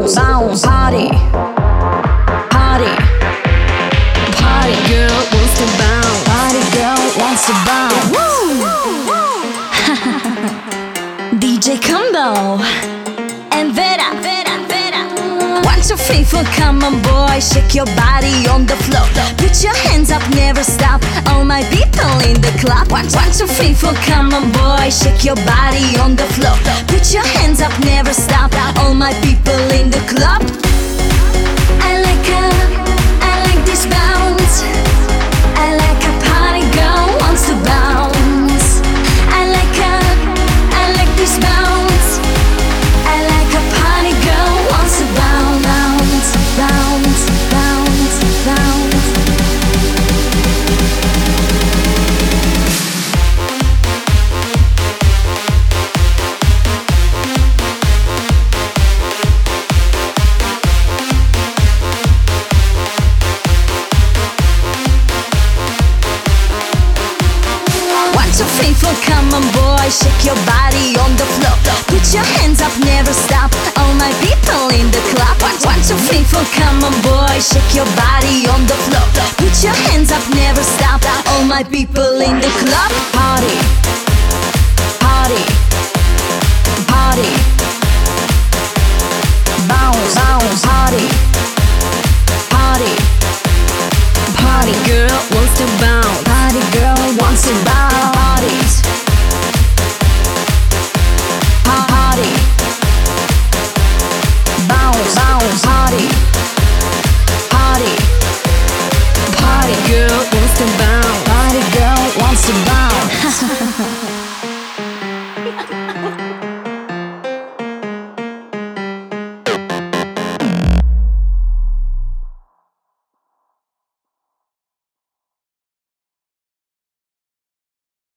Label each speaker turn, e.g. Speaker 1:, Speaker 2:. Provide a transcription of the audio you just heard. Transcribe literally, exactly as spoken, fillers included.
Speaker 1: bounce, bounce, party, party, party girl wants to bounce, party girl wants to bounce. D J Combo and Vera, Vera, Vera. One, two, three, four, come on boy, shake your body on the floor. Put your hands up, never stop. All my people in the club. One, one, two, three, four, come on boy, shake your body on the floor. Put your hands up, never stop. All my people in the club. I like a, I like this bounce. I like a party girl wants to bounce. I like a, I like this bounce. I like a party girl wants to bounce, bounce, bounce, bounce. One, two, three, four, come on boy, shake your body on the floor. Put your hands up, never stop. All my people in the club. One, one, two, three, four, come on boy, shake your body on the floor. Put your hands up, never stop. All my people in the club. Party.